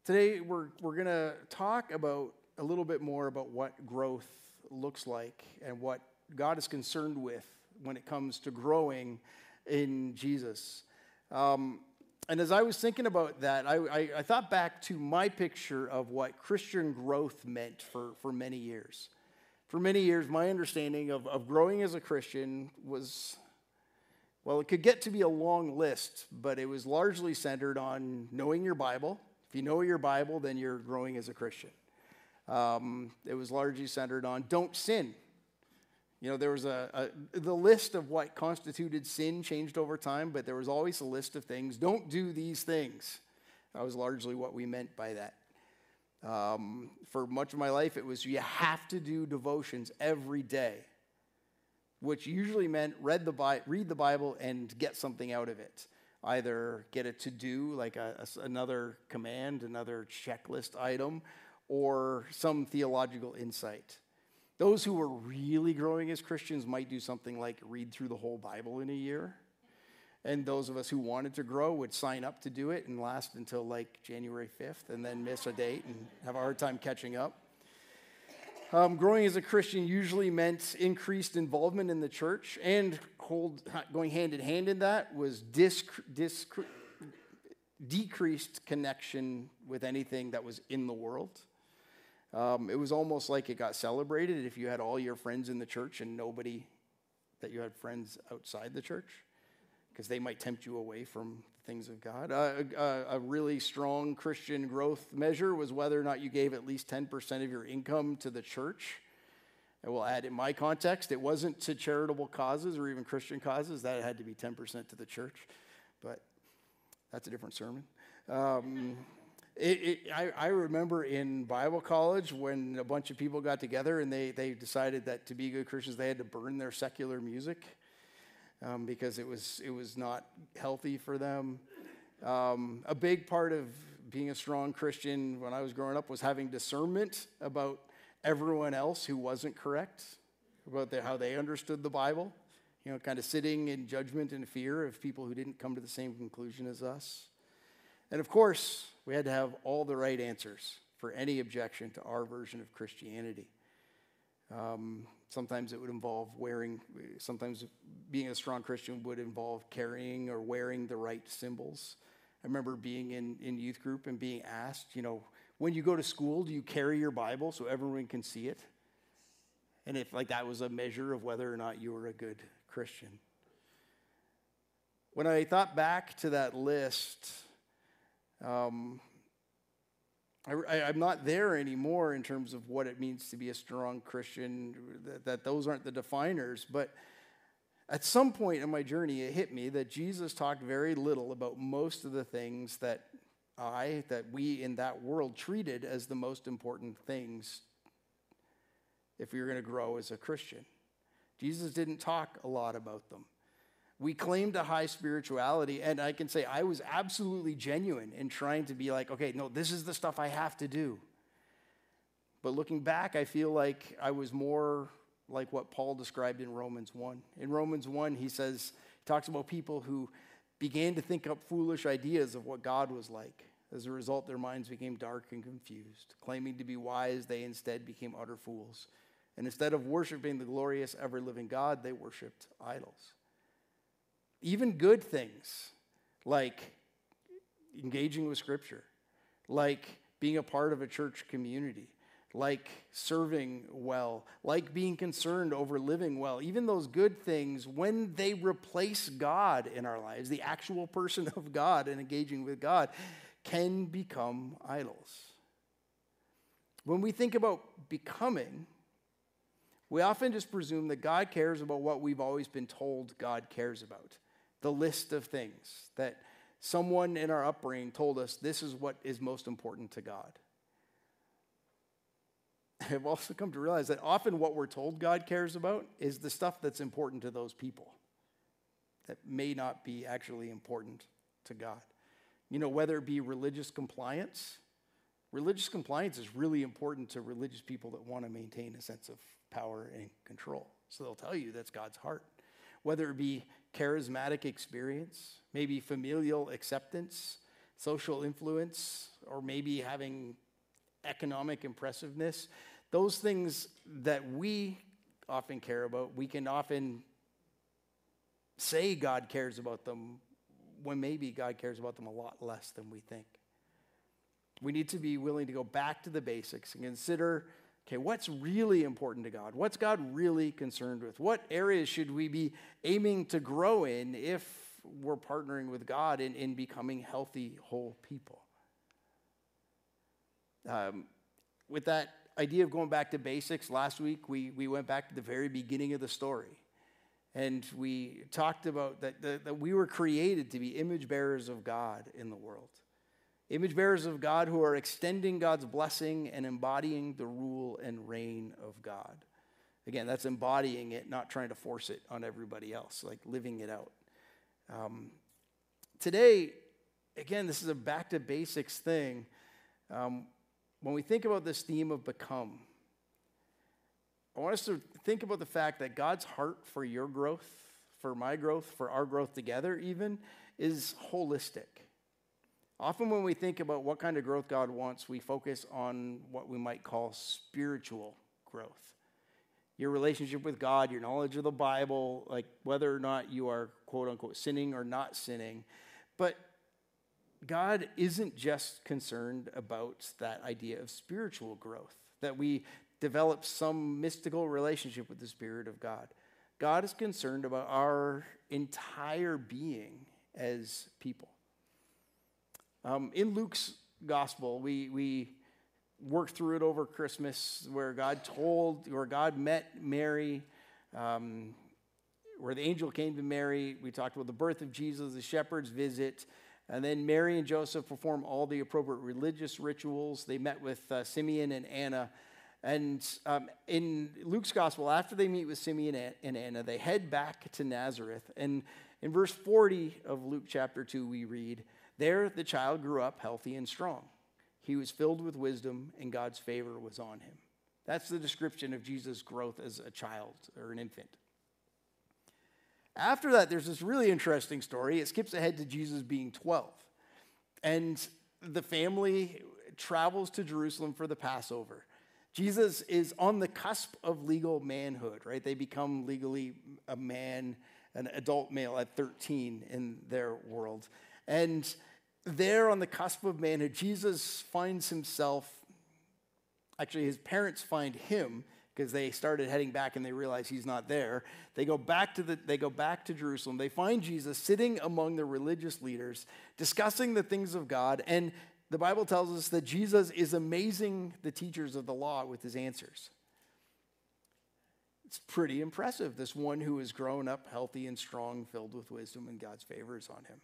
Today, we're going to talk about a little bit more about what growth looks like and what God is concerned with when it comes to growing in Jesus. And as I was thinking about that, I thought back to my picture of what Christian growth meant for many years. For many years, my understanding of growing as a Christian was, well, it could get to be a long list, but it was largely centered on knowing your Bible. If you know your Bible, then you're growing as a Christian. It was largely centered on don't sin. You know, there was the list of what constituted sin changed over time, but there was always a list of things. Don't do these things. That was largely what we meant by that. For much of my life, it was you have to do devotions every day, which usually meant read the Bible and get something out of it. Either get it to do, like another command, another checklist item, or some theological insight. Those who were really growing as Christians might do something like read through the whole Bible in a year. And those of us who wanted to grow would sign up to do it and last until like January 5th and then miss a date and have a hard time catching up. Growing as a Christian usually meant increased involvement in the church, and going hand in hand in that was decreased connection with anything that was in the world. It was almost like it got celebrated if you had all your friends in the church and nobody that you had friends outside the church, because they might tempt you away from the things of God. A really strong Christian growth measure was whether or not you gave at least 10% of your income to the church. I will add, in my context, it wasn't to charitable causes or even Christian causes. That had to be 10% to the church, but that's a different sermon. I remember in Bible college when a bunch of people got together and they decided that to be good Christians, they had to burn their secular music. Because it was not healthy for them. A big part of being a strong Christian when I was growing up was having discernment about everyone else who wasn't correct, about how they understood the Bible, you know, kind of sitting in judgment and fear of people who didn't come to the same conclusion as us. And of course, we had to have all the right answers for any objection to our version of Christianity. Sometimes it would involve sometimes being a strong Christian would involve carrying or wearing the right symbols. I remember being in youth group and being asked, you know, when you go to school, do you carry your Bible so everyone can see it? And if like that was a measure of whether or not you were a good Christian. When I thought back to that list, I'm not there anymore in terms of what it means to be a strong Christian, that those aren't the definers. But at some point in my journey, it hit me that Jesus talked very little about most of the things that we in that world treated as the most important things if we were going to grow as a Christian. Jesus didn't talk a lot about them. We claimed a high spirituality, and I can say I was absolutely genuine in trying to be like, okay, no, this is the stuff I have to do. But looking back, I feel like I was more like what Paul described in Romans 1. In Romans 1, he talks about people who began to think up foolish ideas of what God was like. As a result, their minds became dark and confused. Claiming to be wise, they instead became utter fools. And instead of worshiping the glorious, ever-living God, they worshiped idols. Even good things like engaging with Scripture, like being a part of a church community, like serving well, like being concerned over living well. Even those good things, when they replace God in our lives, the actual person of God and engaging with God, can become idols. When we think about becoming, we often just presume that God cares about what we've always been told God cares about. The list of things that someone in our upbringing told us this is what is most important to God. I've also come to realize that often what we're told God cares about is the stuff that's important to those people that may not be actually important to God. You know, whether it be religious compliance is really important to religious people that want to maintain a sense of power and control. So they'll tell you that's God's heart. Whether it be charismatic experience, maybe familial acceptance, social influence, or maybe having economic impressiveness. Those things that we often care about, we can often say God cares about them when maybe God cares about them a lot less than we think. We need to be willing to go back to the basics and consider, okay, what's really important to God? What's God really concerned with? What areas should we be aiming to grow in if we're partnering with God in becoming healthy, whole people? With that idea of going back to basics, last week we went back to the very beginning of the story. And we talked about that we were created to be image bearers of God in the world. Image bearers of God who are extending God's blessing and embodying the rule and reign of God. Again, that's embodying it, not trying to force it on everybody else, like living it out. Today, again, this is a back to basics thing. When we think about this theme of become, I want us to think about the fact that God's heart for your growth, for my growth, for our growth together even, is holistic. Often when we think about what kind of growth God wants, we focus on what we might call spiritual growth. Your relationship with God, your knowledge of the Bible, like whether or not you are quote unquote sinning or not sinning. But God isn't just concerned about that idea of spiritual growth, that we develop some mystical relationship with the Spirit of God. God is concerned about our entire being as people. In Luke's gospel, we worked through it over Christmas, where God met Mary, where the angel came to Mary. We talked about the birth of Jesus, the shepherd's visit, and then Mary and Joseph performed all the appropriate religious rituals. They met with Simeon and Anna. And in Luke's gospel, after they meet with Simeon and Anna, they head back to Nazareth. And in verse 40 of Luke chapter 2, we read, "There the child grew up healthy and strong. He was filled with wisdom, and God's favor was on him." That's the description of Jesus' growth as a child or an infant. After that, there's this really interesting story. It skips ahead to Jesus being 12. And the family travels to Jerusalem for the Passover. Jesus is on the cusp of legal manhood, right? They become legally a man, an adult male at 13 in their world. And there on the cusp of manhood, Jesus finds himself, actually his parents find him because they started heading back and they realize he's not there. They go back to Jerusalem. They find Jesus sitting among the religious leaders, discussing the things of God. And the Bible tells us that Jesus is amazing the teachers of the law with his answers. It's pretty impressive, this one who has grown up healthy and strong, filled with wisdom, and God's favor is on him.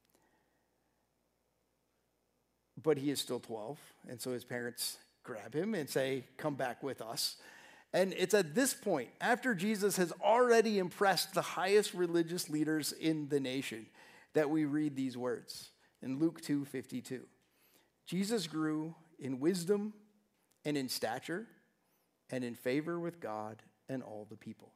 But he is still 12, and so his parents grab him and say, "Come back with us." And it's at this point, after Jesus has already impressed the highest religious leaders in the nation, that we read these words in Luke 2:52. Jesus grew in wisdom and in stature and in favor with God and all the people.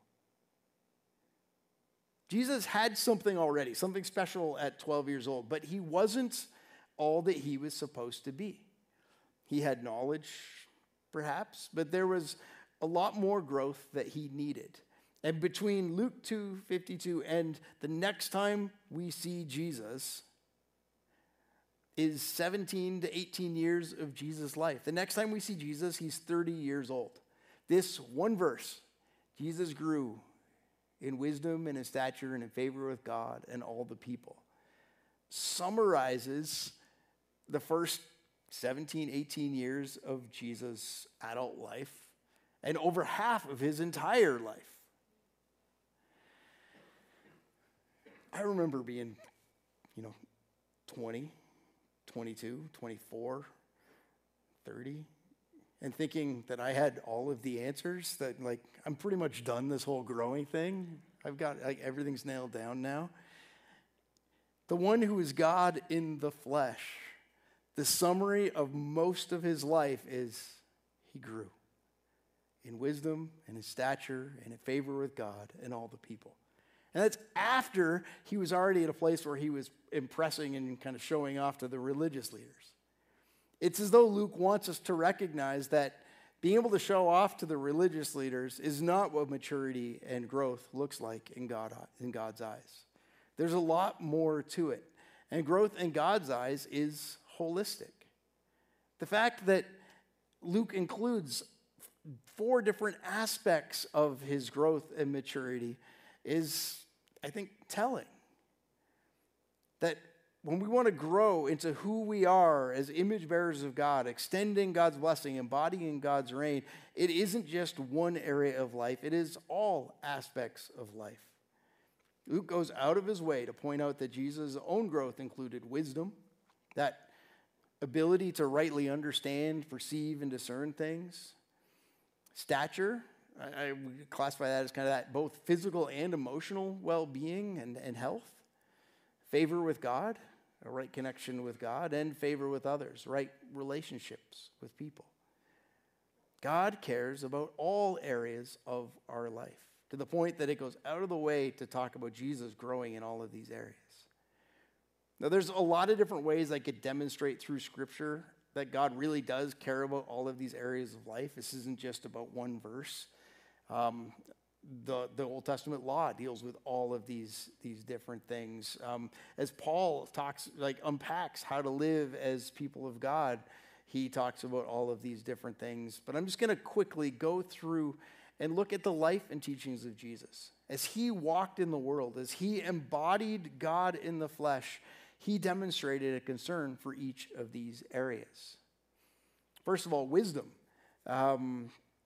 Jesus had something already, something special at 12 years old, but he wasn't all that he was supposed to be. He had knowledge, perhaps, but there was a lot more growth that he needed. And between Luke 2:52 and the next time we see Jesus is 17 to 18 years of Jesus' life. The next time we see Jesus, he's 30 years old. This one verse, Jesus grew in wisdom and in stature and in favor with God and all the people, summarizes the first 17, 18 years of Jesus' adult life and over half of his entire life. I remember being, 20, 22, 24, 30, and thinking that I had all of the answers, that I'm pretty much done this whole growing thing. I've got everything's nailed down now. The one who is God in the flesh, the summary of most of his life is he grew in wisdom and in stature and in favor with God and all the people. And that's after he was already at a place where he was impressing and kind of showing off to the religious leaders. It's as though Luke wants us to recognize that being able to show off to the religious leaders is not what maturity and growth looks like in God's eyes. There's a lot more to it. And growth in God's eyes is holistic. The fact that Luke includes 4 different aspects of his growth and maturity is, I think, telling. That when we want to grow into who we are as image bearers of God, extending God's blessing, embodying God's reign, it isn't just one area of life, it is all aspects of life. Luke goes out of his way to point out that Jesus' own growth included wisdom, that ability to rightly understand, perceive, and discern things. Stature, I would classify that as kind of that both physical and emotional well-being and health. Favor with God, a right connection with God, and favor with others, right relationships with people. God cares about all areas of our life, to the point that it goes out of the way to talk about Jesus growing in all of these areas. Now, there's a lot of different ways I could demonstrate through Scripture that God really does care about all of these areas of life. This isn't just about one verse. The Old Testament law deals with all of these different things. As Paul unpacks how to live as people of God, he talks about all of these different things. But I'm just going to quickly go through and look at the life and teachings of Jesus. As he walked in the world, as he embodied God in the flesh, he demonstrated a concern for each of these areas. First of all, wisdom. One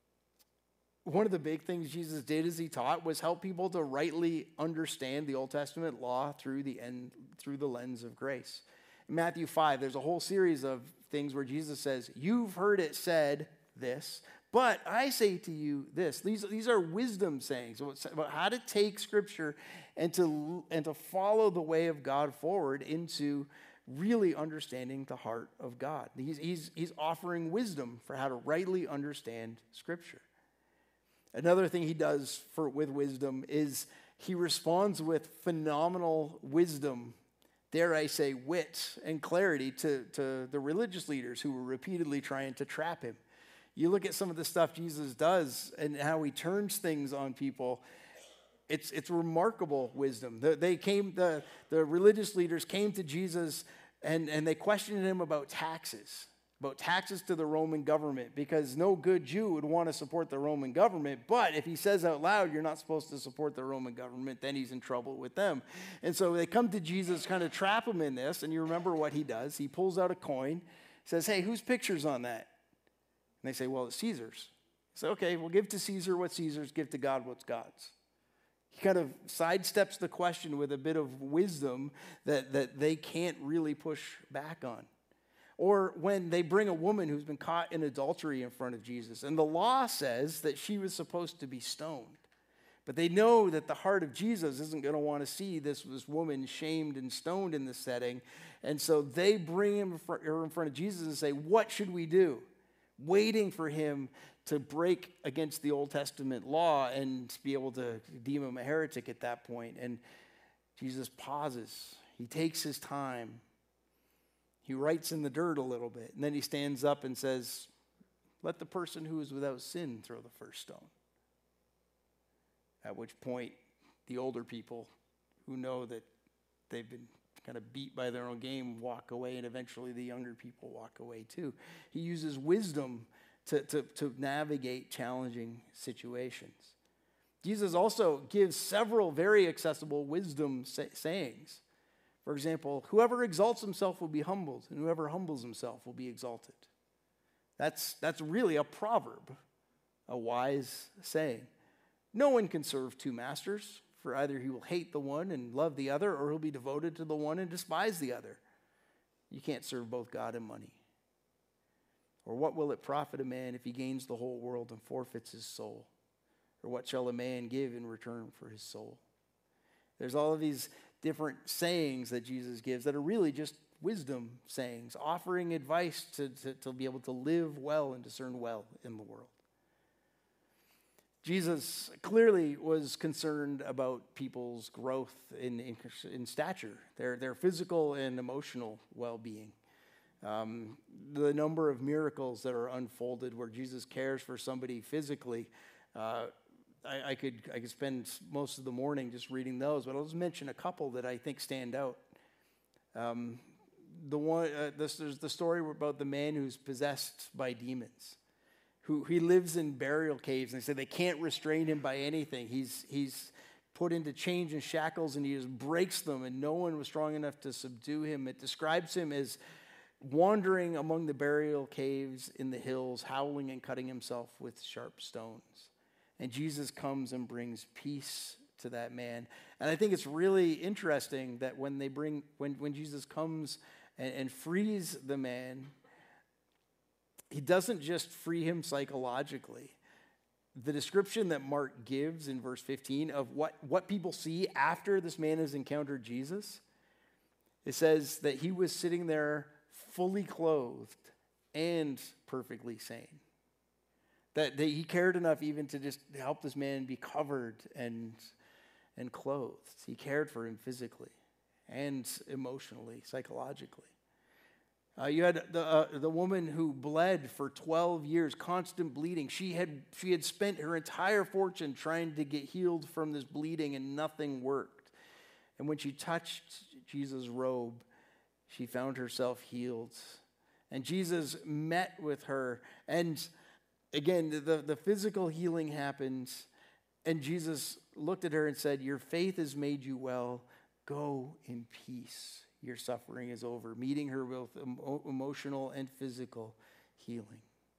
of the big things Jesus did as he taught was help people to rightly understand the Old Testament law through the lens of grace. In Matthew 5, there's a whole series of things where Jesus says, "You've heard it said this, but I say to you this." These are wisdom sayings about how to take Scripture and to follow the way of God forward into really understanding the heart of God. He's offering wisdom for how to rightly understand Scripture. Another thing he does with wisdom is he responds with phenomenal wisdom, dare I say wit and clarity to the religious leaders who were repeatedly trying to trap him. You look at some of the stuff Jesus does and how he turns things on people, it's remarkable wisdom. The religious leaders came to Jesus and they questioned him about taxes to the Roman government, because no good Jew would want to support the Roman government. But if he says out loud, you're not supposed to support the Roman government, then he's in trouble with them. And so they come to Jesus, kind of trap him in this. And you remember what he does. He pulls out a coin, says, "Hey, whose picture's on that?" And they say, "Well, it's Caesar's." He said, "Okay, well, give to Caesar what's Caesar's, give to God what's God's." He kind of sidesteps the question with a bit of wisdom that they can't really push back on. Or when they bring a woman who's been caught in adultery in front of Jesus, and the law says that she was supposed to be stoned. But they know that the heart of Jesus isn't going to want to see this woman shamed and stoned in this setting. And so they bring her in front of Jesus and say, "What should we do?" Waiting for him to break against the Old Testament law and be able to deem him a heretic at that point. And Jesus pauses. He takes his time. He writes in the dirt a little bit, and then he stands up and says, "Let the person who is without sin throw the first stone." At which point, the older people who know that they've been kind of beat by their own game walk away, and eventually the younger people walk away too. He uses wisdom to navigate challenging situations. Jesus also gives several very accessible wisdom sayings. For example, whoever exalts himself will be humbled, and whoever humbles himself will be exalted. That's really a proverb, a wise saying. No one can serve 2 masters, for either he will hate the one and love the other, or he'll be devoted to the one and despise the other. You can't serve both God and money. Or what will it profit a man if he gains the whole world and forfeits his soul? Or what shall a man give in return for his soul? There's all of these different sayings that Jesus gives that are really just wisdom sayings, offering advice to be able to live well and discern well in the world. Jesus clearly was concerned about people's growth in stature, their physical and emotional well-being. The number of miracles that are unfolded where Jesus cares for somebody physically, I could spend most of the morning just reading those, but I'll just mention a couple that I think stand out. There's the story about the man who's possessed by demons, he lives in burial caves, and they say they can't restrain him by anything. He's put into chains and shackles, and he just breaks them, and no one was strong enough to subdue him. It describes him as wandering among the burial caves in the hills, howling and cutting himself with sharp stones. And Jesus comes and brings peace to that man. And I think it's really interesting that when Jesus comes and frees the man, he doesn't just free him psychologically. The description that Mark gives in verse 15 of what people see after this man has encountered Jesus, it says that he was sitting there fully clothed and perfectly sane. That he cared enough even to just help this man be covered and clothed. He cared for him physically and emotionally, psychologically. You had the woman who bled for 12 years, constant bleeding. She had spent her entire fortune trying to get healed from this bleeding, and nothing worked. And when she touched Jesus' robe, she found herself healed. And Jesus met with her. And again, the physical healing happened. And Jesus looked at her and said, "Your faith has made you well. Go in peace. Your suffering is over," meeting her with emotional and physical healing.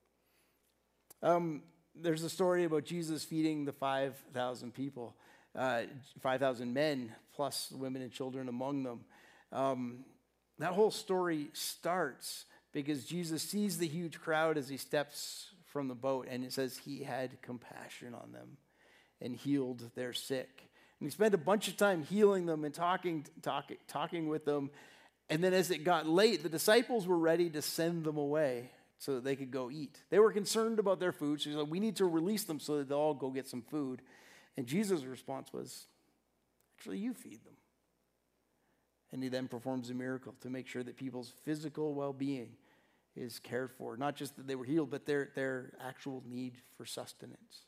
There's a story about Jesus feeding the 5,000 people, 5,000 men, plus women and children among them. That whole story starts because Jesus sees the huge crowd as he steps from the boat, and it says he had compassion on them and healed their sick. And he spent a bunch of time healing them and talking with them. And then as it got late, the disciples were ready to send them away so that they could go eat. They were concerned about their food, so he's like, we need to release them so that they'll all go get some food. And Jesus' response was, actually, you feed them. And he then performs a miracle to make sure that people's physical well-being is cared for. Not just that they were healed, but their actual need for sustenance.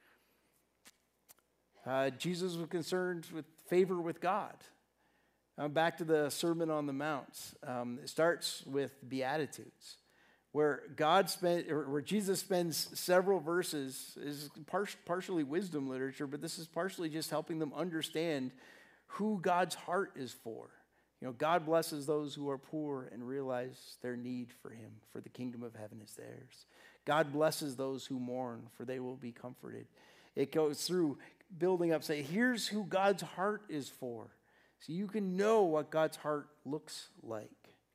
Jesus was concerned with favor with God. Back to the Sermon on the Mount. It starts with Beatitudes, where Jesus spends several verses. Is partially wisdom literature, but this is partially just helping them understand who God's heart is for. God blesses those who are poor and realize their need for him, for the kingdom of heaven is theirs. God blesses those who mourn, for they will be comforted. It goes through building up, say, here's who God's heart is for. So you can know what God's heart looks like.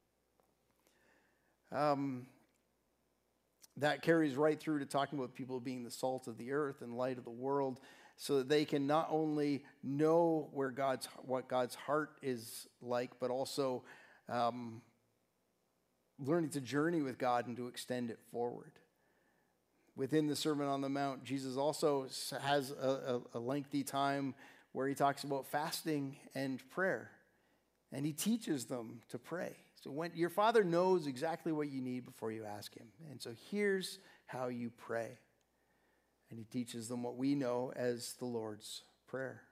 That carries right through to talking about people being the salt of the earth and light of the world, so that they can not only know what God's heart is like, but also learning to journey with God and to extend it forward. Within the Sermon on the Mount, Jesus also has a lengthy time where he talks about fasting and prayer. And he teaches them to pray. So when your Father knows exactly what you need before you ask him. And so here's how you pray. And he teaches them what we know as the Lord's Prayer.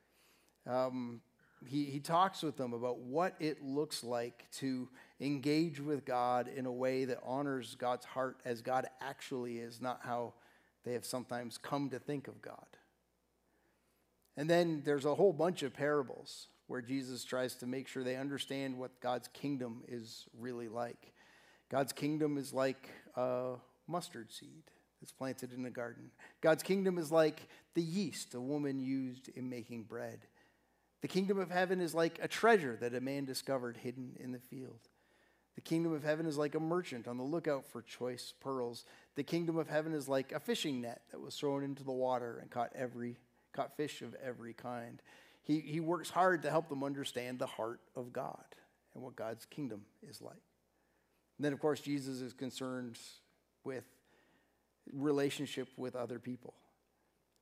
He talks with them about what it looks like to engage with God in a way that honors God's heart as God actually is, not how they have sometimes come to think of God. And then there's a whole bunch of parables where Jesus tries to make sure they understand what God's kingdom is really like. God's kingdom is like a mustard seed that's planted in a garden. God's kingdom is like the yeast a woman used in making bread. The kingdom of heaven is like a treasure that a man discovered hidden in the field. The kingdom of heaven is like a merchant on the lookout for choice pearls. The kingdom of heaven is like a fishing net that was thrown into the water and caught fish of every kind. He works hard to help them understand the heart of God and what God's kingdom is like. And then, of course, Jesus is concerned with relationship with other people.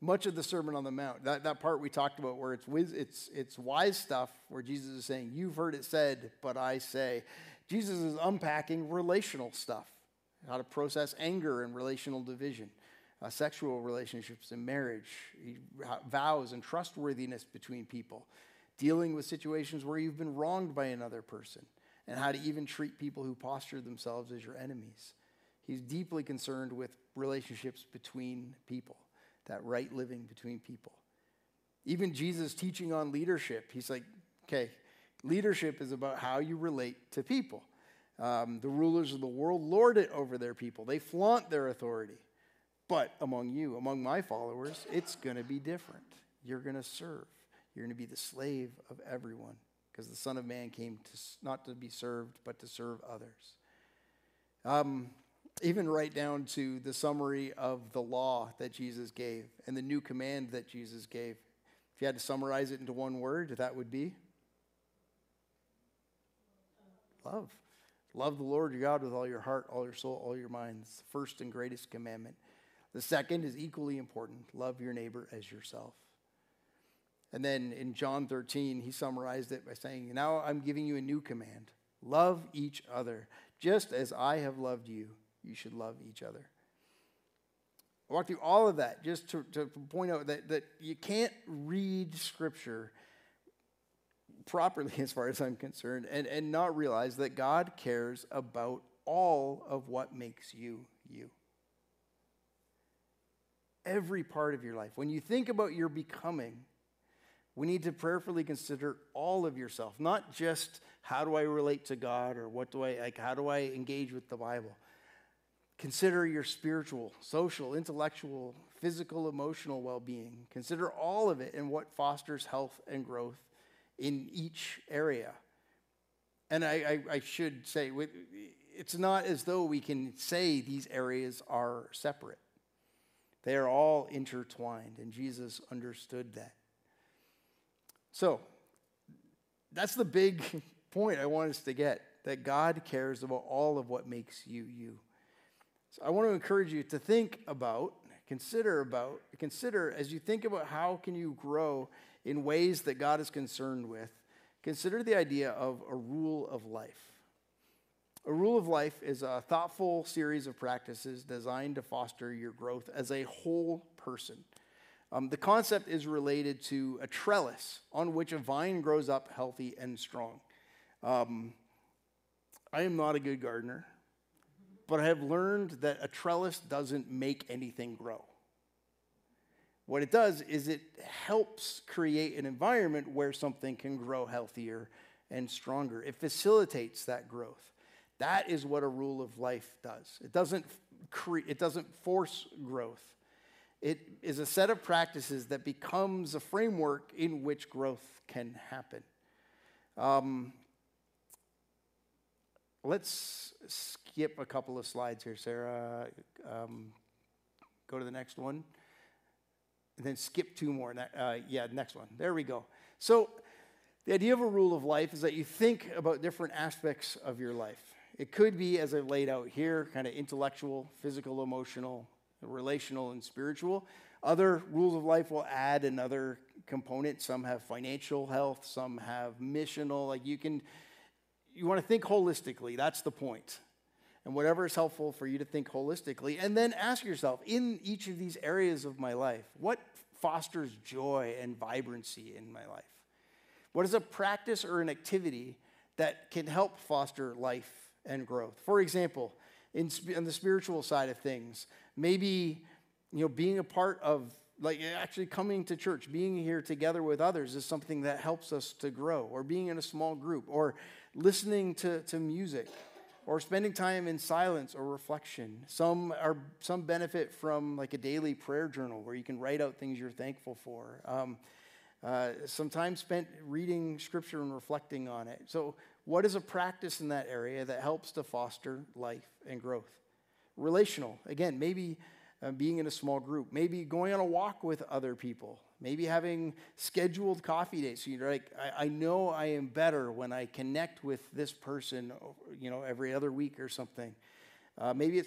Much of the Sermon on the Mount, that part we talked about where it's wise stuff, where Jesus is saying, you've heard it said, but I say. Jesus is unpacking relational stuff, how to process anger and relational division, sexual relationships and marriage, vows and trustworthiness between people, dealing with situations where you've been wronged by another person, and how to even treat people who posture themselves as your enemies. He's deeply concerned with relationships between people, that right living between people. Even Jesus teaching on leadership, he's like, okay, leadership is about how you relate to people. The rulers of the world lord it over their people. They flaunt their authority. But among you, among my followers, it's going to be different. You're going to serve. You're going to be the slave of everyone, because the Son of Man came not to be served, but to serve others. Even right down to the summary of the law that Jesus gave and the new command that Jesus gave. If you had to summarize it into one word, that would be love. Love the Lord your God with all your heart, all your soul, all your mind. It's the first and greatest commandment. The second is equally important. Love your neighbor as yourself. And then in John 13, he summarized it by saying, now I'm giving you a new command. Love each other. Just as I have loved you, you should love each other. I walked through all of that just to point out that you can't read Scripture properly, as far as I'm concerned, and not realize that God cares about all of what makes you, you. Every part of your life. When you think about your becoming, we need to prayerfully consider all of yourself, not just how do I relate to God or how do I engage with the Bible. Consider your spiritual, social, intellectual, physical, emotional well-being. Consider all of it and what fosters health and growth in each area. And I should say, it's not as though we can say these areas are separate. They are all intertwined, and Jesus understood that. So, that's the big point I want us to get, that God cares about all of what makes you, you. So I want to encourage you to consider as you think about how can you grow in ways that God is concerned with, consider the idea of a rule of life. A rule of life is a thoughtful series of practices designed to foster your growth as a whole person. The concept is related to a trellis on which a vine grows up healthy and strong. I am not a good gardener, but I have learned that a trellis doesn't make anything grow. What it does is it helps create an environment where something can grow healthier and stronger. It facilitates that growth. That is what a rule of life does. It doesn't force growth. It is a set of practices that becomes a framework in which growth can happen. Let's skip a couple of slides here, Sarah. Go to the next one. And then skip two more. Next one. There we go. So the idea of a rule of life is that you think about different aspects of your life. It could be, as I've laid out here, kind of intellectual, physical, emotional, relational, and spiritual. Other rules of life will add another component. Some have financial health. Some have missional. Like you want to think holistically. That's the point. And whatever is helpful for you to think holistically. And then ask yourself, in each of these areas of my life, what fosters joy and vibrancy in my life? What is a practice or an activity that can help foster life and growth? For example, on the spiritual side of things, maybe being a part of, actually coming to church, being here together with others is something that helps us to grow, or being in a small group, or listening to music, or spending time in silence or reflection. Some benefit from a daily prayer journal where you can write out things you're thankful for. Some time spent reading Scripture and reflecting on it. So what is a practice in that area that helps to foster life and growth? Relational, again, maybe being in a small group, maybe going on a walk with other people, maybe having scheduled coffee dates. So you're like, I know I am better when I connect with this person, every other week or something. Maybe it's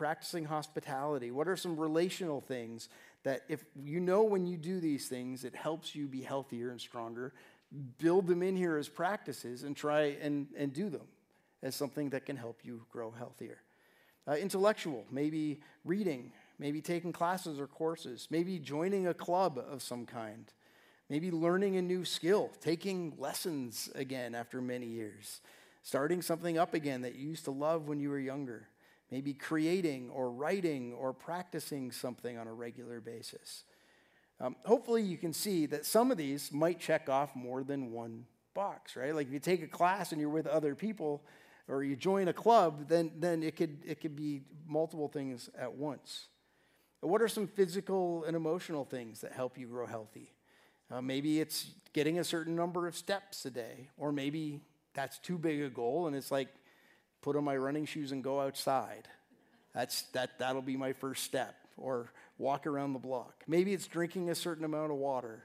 practicing hospitality? What are some relational things that if you know when you do these things, it helps you be healthier and stronger? Build them in here as practices and try and do them as something that can help you grow healthier. Intellectual, maybe reading, maybe taking classes or courses, maybe joining a club of some kind, maybe learning a new skill, taking lessons again after many years, starting something up again that you used to love when you were younger, maybe creating or writing or practicing something on a regular basis. Hopefully you can see that some of these might check off more than one box, right? Like if you take a class and you're with other people, or you join a club, then it could be multiple things at once. What are some physical and emotional things that help you grow healthy? Maybe it's getting a certain number of steps a day, or maybe that's too big a goal, and it's like, put on my running shoes and go outside. That'll be my first step, or walk around the block. Maybe it's drinking a certain amount of water.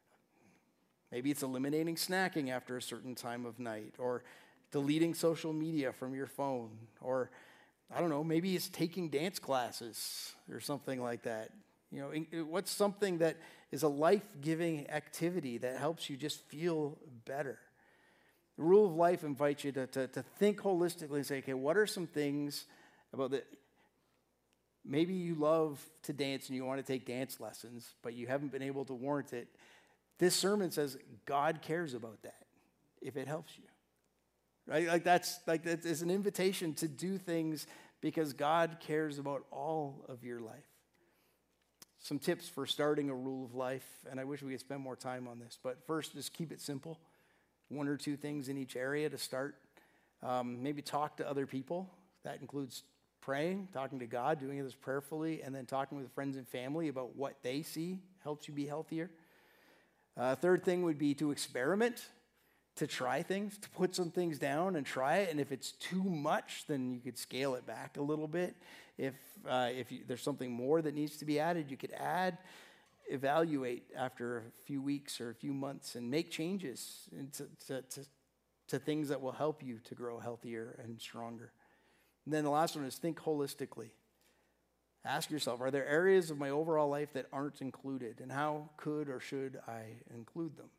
Maybe it's eliminating snacking after a certain time of night, or deleting social media from your phone, or I don't know, maybe it's taking dance classes or something like that. You know, what's something that is a life-giving activity that helps you just feel better? The Rule of Life invites you to think holistically and say, okay, what are some things about that? Maybe you love to dance and you want to take dance lessons, but you haven't been able to warrant it. This sermon says God cares about that if it helps you. Right? That's an invitation to do things because God cares about all of your life. Some tips for starting a rule of life, and I wish we could spend more time on this, but first, just keep it simple. 1 or 2 things in each area to start. Maybe talk to other people. That includes praying, talking to God, doing this prayerfully, and then talking with friends and family about what they see helps you be healthier. Third thing would be to experiment, to try things, to put some things down and try it. And if it's too much, then you could scale it back a little bit. If there's something more that needs to be added, you could add. Evaluate after a few weeks or a few months and make changes to things that will help you to grow healthier and stronger. And then the last one is think holistically. Ask yourself, are there areas of my overall life that aren't included? And how could or should I include them?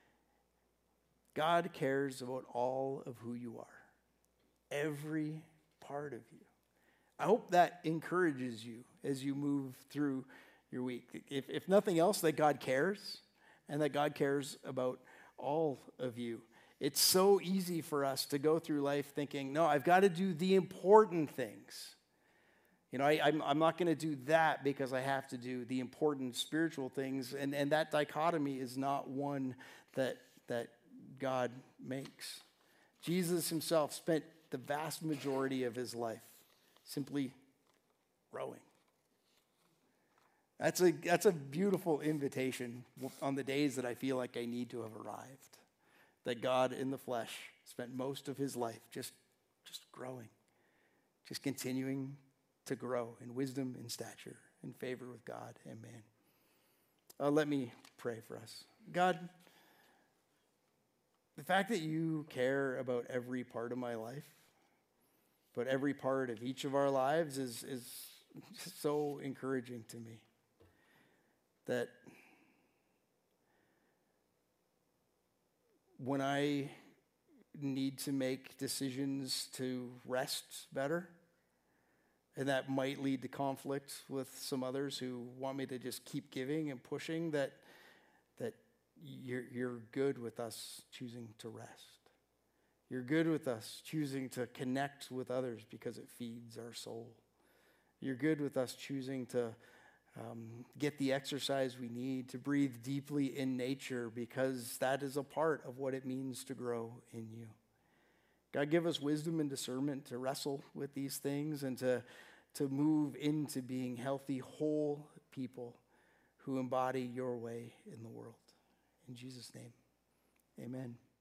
God cares about all of who you are, every part of you. I hope that encourages you as you move through your week. If nothing else, that God cares and that God cares about all of you. It's so easy for us to go through life thinking, no, I've got to do the important things. You know, I'm not going to do that because I have to do the important spiritual things. And that dichotomy is not one that God makes. Jesus himself spent the vast majority of his life simply growing. That's a beautiful invitation on the days that I feel like I need to have arrived. That God in the flesh spent most of his life just growing, just continuing to grow in wisdom and stature, in favor with God and man. Let me pray for us. God, the fact that you care about every part of my life, but every part of each of our lives is so encouraging to me. That when I need to make decisions to rest better, and that might lead to conflict with some others who want me to just keep giving and pushing, that you're good with us choosing to rest. You're good with us choosing to connect with others because it feeds our soul. You're good with us choosing to get the exercise we need, to breathe deeply in nature, because that is a part of what it means to grow in you. God, give us wisdom and discernment to wrestle with these things and to move into being healthy, whole people who embody your way in the world. In Jesus' name, amen.